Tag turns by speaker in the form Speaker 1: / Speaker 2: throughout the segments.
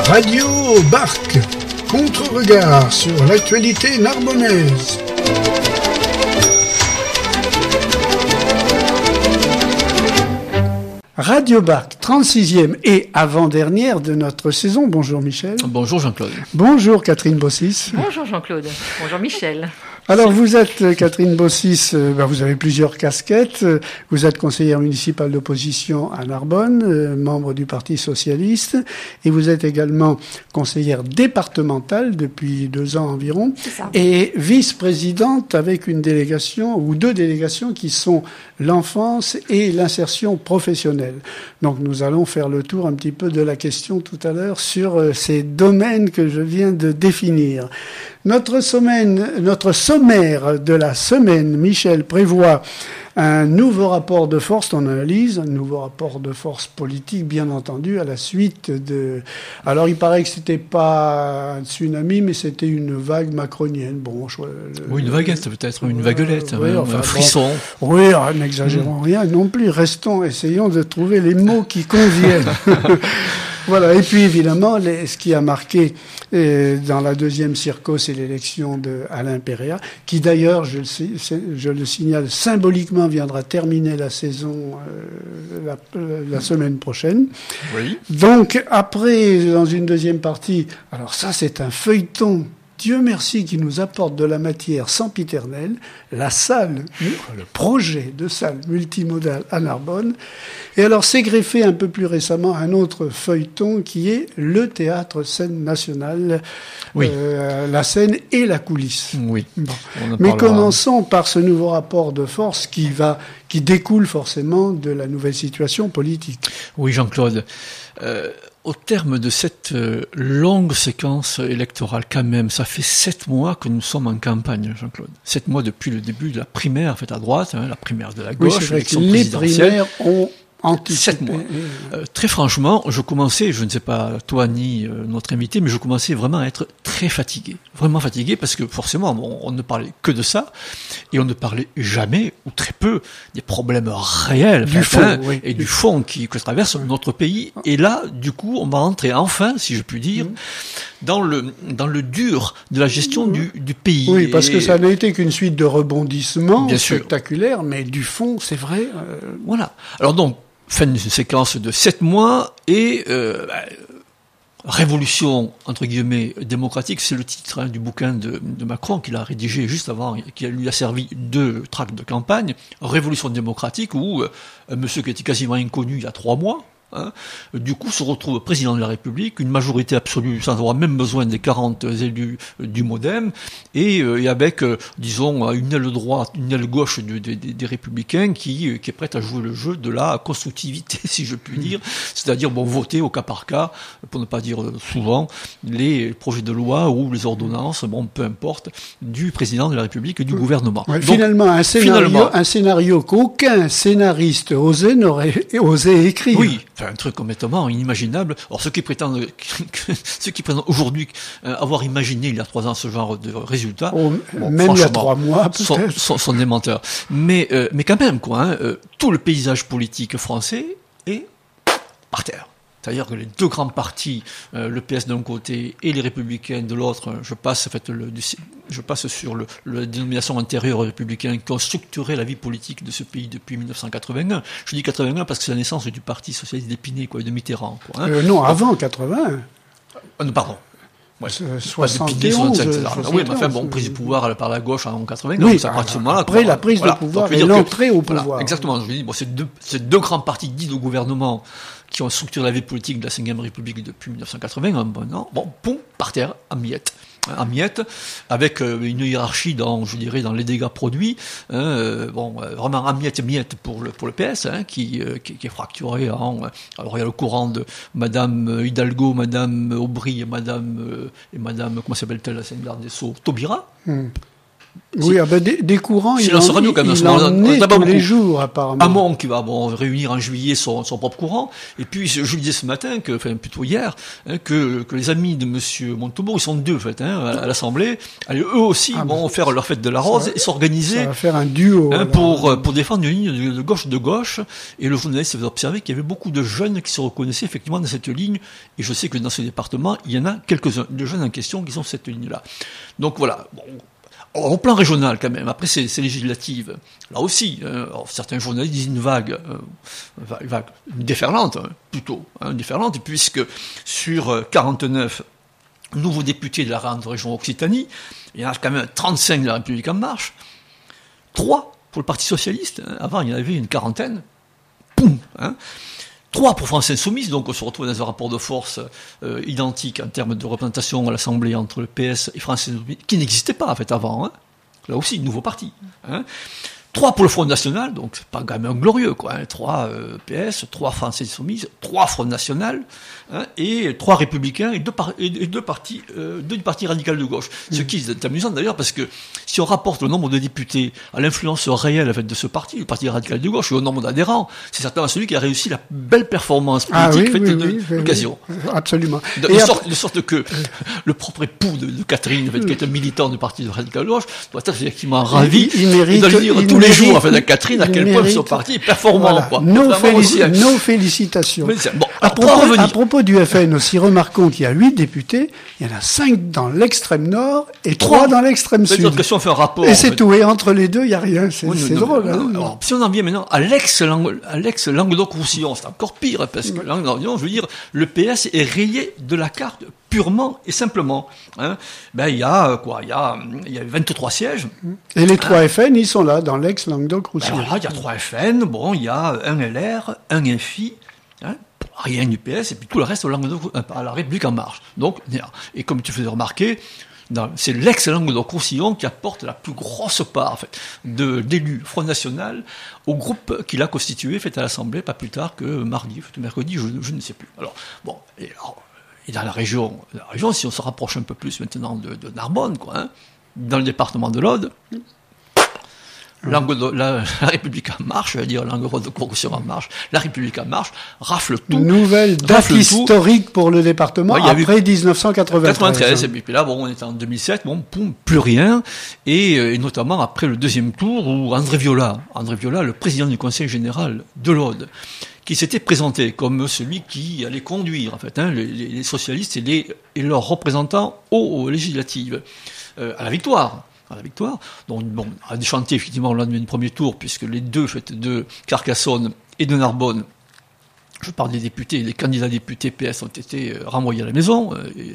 Speaker 1: Radio Barque, contre-regard sur l'actualité narbonnaise. Radio Barque, 36e et avant-dernière de notre saison. Bonjour Michel.
Speaker 2: Bonjour Jean-Claude.
Speaker 1: Bonjour Catherine Bossis.
Speaker 3: Bonjour Jean-Claude. Bonjour Michel.
Speaker 1: Alors vous êtes Catherine Bossis, vous avez plusieurs casquettes. Vous êtes conseillère municipale d'opposition à Narbonne, membre du Parti socialiste, et vous êtes également conseillère départementale depuis 2 ans environ, et vice-présidente avec une délégation ou 2 délégations qui sont l'enfance et l'insertion professionnelle. Donc nous allons faire le tour un petit peu de la question tout à l'heure sur ces domaines que je viens de définir. Notre sommaire de la semaine, Michel, prévoit un nouveau rapport de force en analyse, un nouveau rapport de force politique, bien entendu, à la suite de... Alors, il paraît que c'était pas un tsunami, mais c'était une vague macronienne. Bon,
Speaker 2: oui, une vaguette, peut-être, une vaguelette,
Speaker 1: oui,
Speaker 2: enfin, un frisson.
Speaker 1: Bon, oui, n'exagérons rien non plus. Essayons de trouver les mots qui conviennent. Voilà, et puis évidemment, ce qui a marqué dans la deuxième circo, c'est l'élection de Alain Péréa, qui d'ailleurs, je le signale, symboliquement viendra terminer la saison la semaine prochaine.
Speaker 2: Oui.
Speaker 1: Donc après, dans une deuxième partie, alors ça c'est un feuilleton, Dieu merci, qui nous apporte de la matière sempiternelle, le projet de salle multimodale à Narbonne. Et alors, s'est greffé un peu plus récemment un autre feuilleton qui est le théâtre scène nationale,
Speaker 2: oui.
Speaker 1: La scène et la coulisse.
Speaker 2: Oui.
Speaker 1: Bon. Mais commençons par ce nouveau rapport de force qui découle forcément de la nouvelle situation politique.
Speaker 2: Oui, Jean-Claude. Au terme de cette longue séquence électorale, quand même, ça fait 7 mois que nous sommes en campagne, Jean-Claude. 7 mois depuis le début de la primaire faite à droite, la primaire de la gauche,
Speaker 1: oui, c'est vrai que
Speaker 2: les
Speaker 1: primaires ont anticipé.
Speaker 2: 7 mois. Très franchement, je commençais, je ne sais pas toi ni notre invité, mais je commençais vraiment à être très fatigué. Vraiment fatigué parce que forcément, on ne parlait que de ça et on ne parlait jamais ou très peu des problèmes réels
Speaker 1: du fond, oui.
Speaker 2: Et du fond que traverse notre pays. Et là, du coup, on va rentrer enfin, si je puis dire, dans le dur de la gestion du pays.
Speaker 1: Oui, parce que ça n'a été qu'une suite de rebondissements spectaculaires, mais du fond, c'est vrai.
Speaker 2: Voilà. Alors donc, fin d'une séquence de 7 mois et révolution, entre guillemets, démocratique, c'est le titre du bouquin de Macron qu'il a rédigé juste avant, qui lui a servi de tract de campagne, Révolution démocratique, où un monsieur qui était quasiment inconnu il y a 3 mois, du coup se retrouve président de la République, une majorité absolue sans avoir même besoin des 40 élus du MoDem, et avec, disons, une aile droite, une aile gauche des Républicains qui est prête à jouer le jeu de la constructivité, si je puis dire, c'est-à-dire voter au cas par cas, pour ne pas dire souvent, les projets de loi ou les ordonnances, peu importe, du président de la République et du gouvernement.
Speaker 1: Ouais, donc, finalement, un scénario qu'aucun scénariste n'aurait osé écrire.
Speaker 2: Oui. Un truc complètement inimaginable. Alors ceux qui prétendent aujourd'hui avoir imaginé il y a 3 ans ce genre de résultats,
Speaker 1: même il y a 3 mois peut-être,
Speaker 2: sont des menteurs. Mais quand même tout le paysage politique français est par terre. C'est-à-dire que les 2 grands partis, le PS d'un côté et les Républicains de l'autre, je passe sur la dénomination antérieure aux Républicains, qui ont structuré la vie politique de ce pays depuis 1981. Je dis 81 parce que c'est la naissance du Parti socialiste d'Épinay, de Mitterrand.
Speaker 1: Non, avant 81.
Speaker 2: Pardon.
Speaker 1: Ouais, 71,
Speaker 2: oui, mais prise de pouvoir par la gauche en 80,
Speaker 1: oui,
Speaker 2: à partir de moment-là.
Speaker 1: Après la prise de pouvoir et l'entrée au pouvoir.
Speaker 2: Voilà, exactement. Je dis, ces deux grands partis dits de gouvernement qui ont structuré la vie politique de la Ve République depuis 1980, par terre, en miettes, avec une hiérarchie dans les dégâts produits, vraiment en miettes pour le PS, qui est fracturé alors il y a le courant de Madame Hidalgo, Madame Aubry et Madame, comment s'appelle-t-elle, la garde des Sceaux, Taubira.
Speaker 1: Oui, des courants, il
Speaker 2: silence radio, quand même,
Speaker 1: il en est tous les jours, apparemment.
Speaker 2: Hamon qui va réunir en juillet son propre courant. Et puis, je lui disais ce matin, plutôt hier, que les amis de monsieur Montauban, ils sont deux, en fait, à l'Assemblée. Allez, eux aussi vont faire leur fête de la rose et s'organiser. Ça
Speaker 1: va faire un duo.
Speaker 2: Pour défendre une ligne de gauche. Et le journaliste avait observé qu'il y avait beaucoup de jeunes qui se reconnaissaient effectivement dans cette ligne. Et je sais que dans ce département, il y en a quelques-uns de jeunes en question qui sont cette ligne-là. Donc voilà. Bon. Au plan régional, quand même, après c'est législative. Là aussi, certains journalistes disent une vague déferlante, plutôt, déferlante, puisque sur 49 nouveaux députés de la grande région Occitanie, il y en a quand même 35 de la République en marche, 3 pour le Parti socialiste, avant il y en avait une quarantaine, 3 pour France Insoumise, donc on se retrouve dans un rapport de force identique en termes de représentation à l'Assemblée entre le PS et France Insoumise, qui n'existait pas en fait avant. Là aussi, nouveau parti. 3 pour le Front National, donc c'est pas quand même glorieux, quoi. 3 PS, 3 France Insoumise, 3 Front National, et 3 Républicains et deux partis du Parti radical de gauche. Ce qui est amusant d'ailleurs parce que si on rapporte le nombre de députés à l'influence réelle en fait, de ce parti, le Parti radical de gauche, et au nombre d'adhérents, c'est certainement celui qui a réussi la belle performance politique de l'occasion.
Speaker 1: Absolument.
Speaker 2: De sorte que le propre époux de Catherine, en fait, qui est un militant du Parti radical de gauche, doit être effectivement ravi et doit dire tous les jours, en fait, à Catherine, à quel point son parti est performant,
Speaker 1: voilà.
Speaker 2: quoi.
Speaker 1: Nos félicitations.
Speaker 2: Bon,
Speaker 1: à propos du FN aussi, remarquons qu'il y a 8 députés, il y en a 5 dans l'extrême nord et 3 dans l'extrême sud.
Speaker 2: On fait un rapport,
Speaker 1: et c'est tout, et entre les deux, il n'y a rien. C'est drôle.
Speaker 2: Alors, si on en vient maintenant à l'ex-Languedoc-Roussillon, c'est encore pire, parce que Languedoc, je veux dire, le PS est rayé de la carte purement et simplement. Il y a 23 sièges.
Speaker 1: Et les 3 FN, ils sont là, dans l'ex-Languedoc-Roussillon.
Speaker 2: Alors là, il y a 3 FN, il y a un LR, un FI, rien du PS, et puis tout le reste à la République en marche. Donc, et comme tu faisais remarquer, c'est l'ex-Languedoc-Roussillon qui apporte la plus grosse part en fait, d'élus Front National au groupe qu'il a constitué fait à l'Assemblée, pas plus tard que mercredi, je ne sais plus. Alors, bon, et dans la région, si on se rapproche un peu plus maintenant de Narbonne, dans le département de l'Aude, la République en marche, je veux dire Languedoc-Roussillon en marche, la République en marche, rafle tout.
Speaker 1: Nouvelle date historique pour le département après 1993.
Speaker 2: Et puis là, on est en 2007, plus rien, et notamment après le deuxième tour où André Viola, le président du Conseil général de l'Aude, qui s'était présenté comme celui qui allait conduire en fait, les socialistes et leurs représentants aux législatives à la victoire. Donc, a déchanté effectivement au lendemain du premier tour, puisque les deux de Carcassonne et de Narbonne, je parle des députés, les candidats députés PS ont été renvoyés à la maison,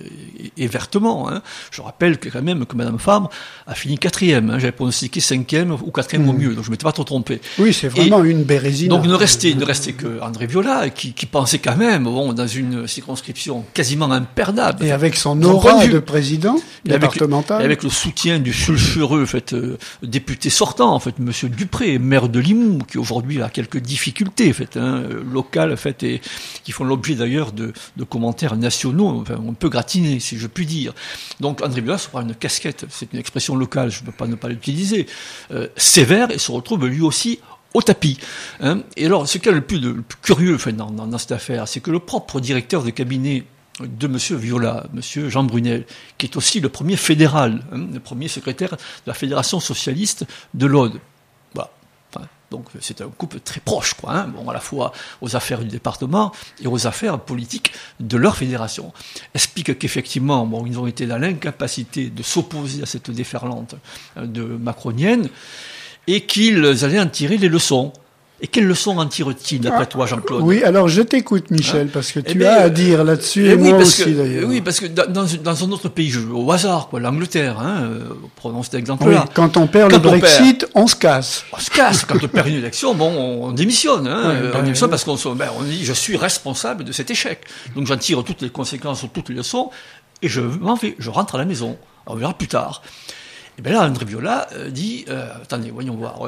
Speaker 2: et vertement. Je rappelle que quand même que Madame Fabre a fini 4e. J'avais pronostiqué 5e ou 4e au mieux, donc je ne m'étais pas trop trompé.
Speaker 1: Oui, c'est vraiment une bérésine.
Speaker 2: Donc ne restait que André Viola, qui pensait quand même, dans une circonscription quasiment imperdable.
Speaker 1: Et avec son aura de président départemental.
Speaker 2: Avec le soutien du sulfureux député sortant, en fait, Monsieur Dupré, maire de Limoux, qui aujourd'hui a quelques difficultés locales, et qui font l'objet d'ailleurs de commentaires nationaux, on peut gratiner, si je puis dire. Donc André Viola se prend une casquette, c'est une expression locale, je ne peux pas ne pas l'utiliser, sévère, et se retrouve lui aussi au tapis. Et alors, ce qui est le plus curieux dans cette affaire, c'est que le propre directeur de cabinet de M. Viola, M. Jean Brunel, qui est aussi le premier fédéral, le premier secrétaire de la Fédération socialiste de l'Aude. Voilà. Donc c'est un couple très proche, à la fois aux affaires du département et aux affaires politiques de leur fédération. Explique qu'effectivement, ils ont été dans l'incapacité de s'opposer à cette déferlante de macronienne et qu'ils allaient en tirer les leçons. Et quelles leçons en tire-t-il, d'après toi, Jean-Claude ?
Speaker 1: Oui, alors je t'écoute, Michel, parce que tu as à dire là-dessus, et moi aussi, d'ailleurs.
Speaker 2: Oui, parce que dans un autre pays, au hasard, l'Angleterre, prenons cet exemple-là.
Speaker 1: Oui, quand on perd le Brexit, on se casse.
Speaker 2: On se casse. Quand on perd une élection, on démissionne. On démissionne parce qu'on dit, je suis responsable de cet échec. Donc j'en tire toutes les conséquences, toutes les leçons, et je m'en vais, je rentre à la maison. On verra plus tard. Et bien là, André Viola dit, attendez, voyons voir...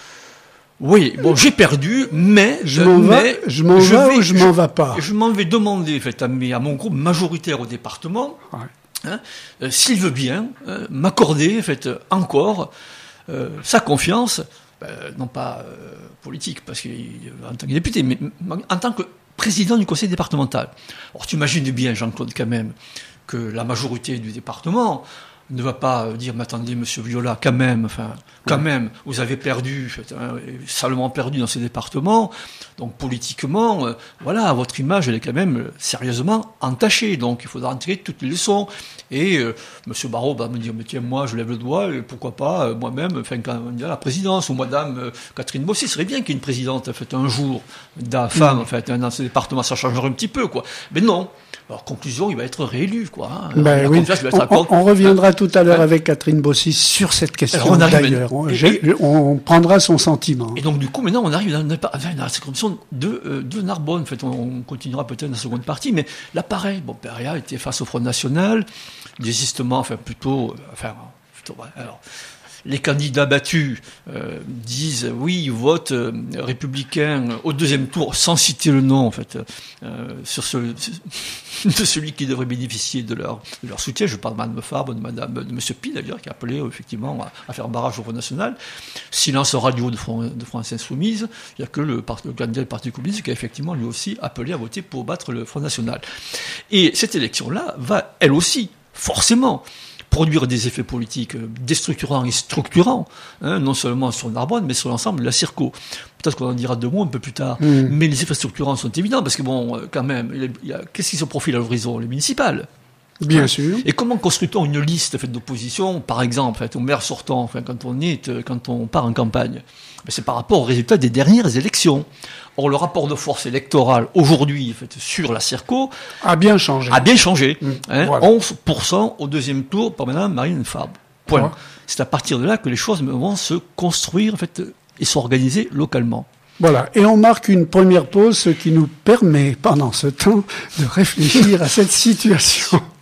Speaker 2: Oui, j'ai perdu, mais
Speaker 1: je m'en vais ou je m'en vais pas.
Speaker 2: Je m'en vais demander à mon groupe majoritaire au département s'il veut bien m'accorder, en fait, encore sa confiance, non pas politique, parce qu'en tant que député, mais en tant que président du conseil départemental. Alors tu imagines bien, Jean-Claude, quand même, que la majorité du département ne va pas dire, mais attendez, monsieur Viola, quand même, vous avez perdu, salement perdu dans ces départements, donc politiquement, voilà, votre image, elle est quand même sérieusement entachée, donc il faudra en tirer toutes les leçons. Et monsieur Barrot va me dire, mais tiens, moi, je lève le doigt, et pourquoi pas, moi-même, quand on dit la présidence, ou madame Catherine Bossy, ce serait bien qu'il y ait une présidente, en fait, un jour, de femme, en fait, dans ce département, ça changerait un petit peu, quoi. Mais non. Alors, conclusion, il va être réélu, quoi.
Speaker 1: Ben oui. On reviendra tout à l'heure avec Catherine Bossy sur cette question, d'ailleurs. On prendra son sentiment.
Speaker 2: Et donc, du coup, maintenant, on arrive dans la circonscription de Narbonne. En fait, on continuera peut-être dans la seconde partie, mais là, pareil. Bon, Péria était face au Front National, désistement, alors, les candidats battus disent oui, ils votent républicain au deuxième tour, sans citer le nom en fait, de celui qui devrait bénéficier de leur soutien. Je parle de Mme Fabre, de M. Pi d'ailleurs, qui a appelé effectivement à faire barrage au Front National. Silence radio de France Insoumise. Il n'y a que le candidat du Parti communiste qui a effectivement lui aussi appelé à voter pour battre le Front National. Et cette élection-là va elle aussi forcément produire des effets politiques déstructurants et structurants, non seulement sur Narbonne, mais sur l'ensemble de la Circo. Peut-être qu'on en dira 2 mots un peu plus tard. Mais les effets structurants sont évidents, parce que bon, quand même, qu'est-ce qui se profile à l'horizon? Les municipales.
Speaker 1: Bien sûr.
Speaker 2: Et comment construit-on une liste faite d'opposition, par exemple, au maire sortant, quand on part en campagne? C'est par rapport aux résultats des dernières élections. Or, le rapport de force électorale aujourd'hui, sur la Circo,
Speaker 1: a bien changé.
Speaker 2: Voilà. 11% au deuxième tour par Mme Marine Fabre. Point. Ouais. C'est à partir de là que les choses vont se construire, et s'organiser localement.
Speaker 1: Voilà. Et on marque une première pause, ce qui nous permet, pendant ce temps, de réfléchir à cette situation.